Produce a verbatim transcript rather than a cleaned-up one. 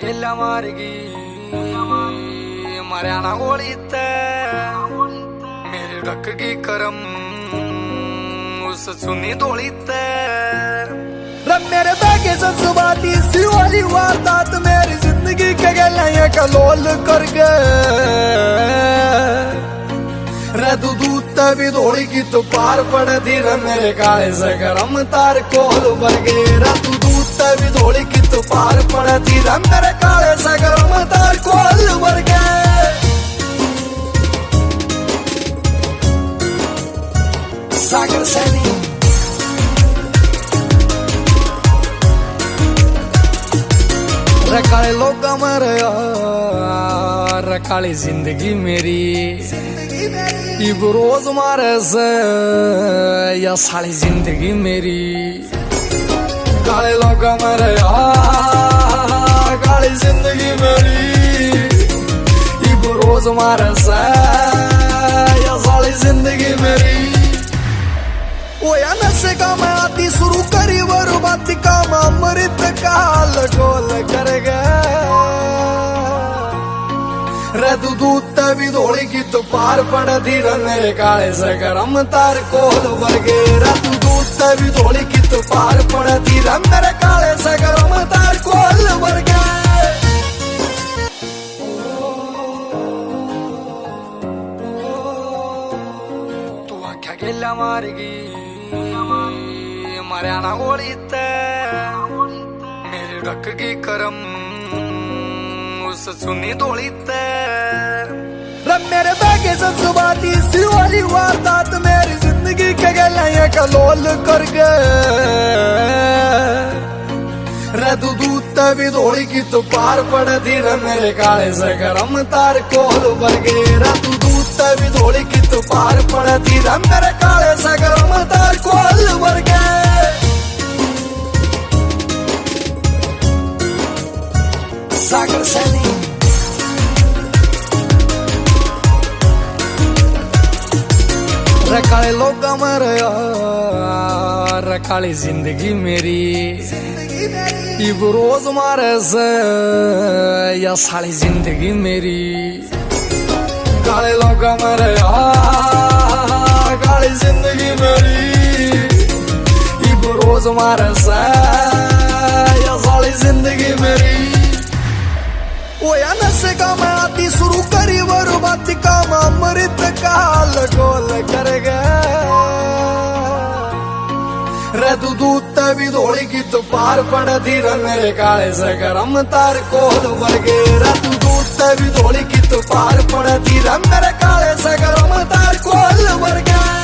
खेला मारगी मरियाना गोली मेरे ढक की करम उस सुनी तोड़ी रब मेरे बैगे जज्बाती सी वाली वारदात मेरी जिंदगी के गले कलोल कर गए रदू दूध तभी दौड़ी की तो पार पड़ दी र मेरे काले से गरम तार कोल भर गए रदू दूध तभी दौड़ी की तो पार पड़ दी र मेरे काले से गरम तार कोल भर गए सागर सैनी रकाले लोग मरे रकाली जिंदगी मेरी इब रोज मारे से या साली जिंदगी मेरी काले लोग मरे काली जिंदगी मेरी इब रोज मारे से या साली जिंदगी मेरी वो या नशे का मैं आती शुरू करी बर्बादी का अमृत काल गोल कर गए रदू दूध तभी दौड़ी की तो पार पड़ दी र मेरे काले से गरम तार कोल भर गए रदू दूध तभी दौड़ी की तो पार पड़ दी र मेरे काले से गरम तार कोल भर गए तू आख्या खेला मारगी मरियाना गोली मेरे ढक की करम उस सुनी तोड़ी रब मेरे बैगे जज्बाती सी वाली वारदात मेरी जिंदगी के गले कलोल कर गए रदू दूध तभी दौड़ी की तो पार पड़ दी र मेरे काले से गरम तार कोल भर गए रदू दूध तभी दौड़ी की तो पार पड़ दी र मेरे काले से गरम तार कोल भर गए सागर सैनी रकाले लोग मरे रकाली जिंदगी मेरी इब रोज मारे से या साली जिंदगी मेरी काले लोग मरे काली जिंदगी मेरी इब रोज मारे से या साली जिंदगी मेरी वो या नशे का मैं आती शुरू करी बर्बादी का अमृत काल गोल कर गए रदू दूध तभी दौड़ी की तो पार पड़ दी र मेरे काले से गरम तार कोल भर गए रदू दूध तभी दौड़ी की तो पार पड़ दी र मेरे काले से गरम तार कोल भर गए।